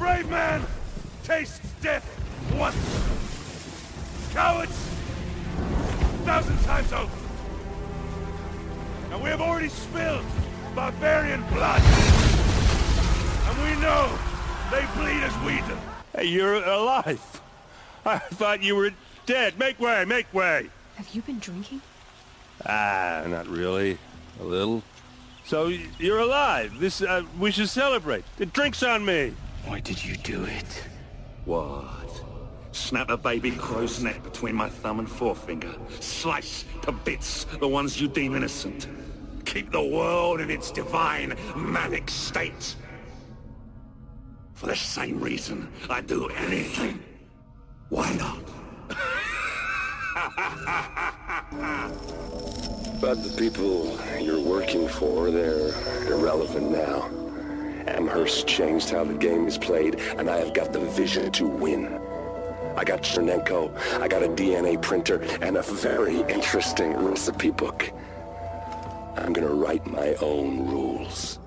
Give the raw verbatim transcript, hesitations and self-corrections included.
brave man tastes death once. Cowards, a thousand times over. And we have already spilled barbarian blood. And we know they bleed as we do. Hey, you're alive. I thought you were dead. Make way, make way. Have you been drinking? Ah, not really. A little. So, you're alive. This, uh, we should celebrate. The drink's on me. Why did you do it? What? Snap a baby crow's neck between my thumb and forefinger. Slice to bits the ones you deem innocent. Keep the world in its divine, manic state. For the same reason, I'd do anything. Why not? But the people you're working for, they're irrelevant now. Amherst changed how the game is played, and I have got the vision to win. I got Chernenko, I got a D N A printer, and a very interesting recipe book. I'm gonna write my own rules.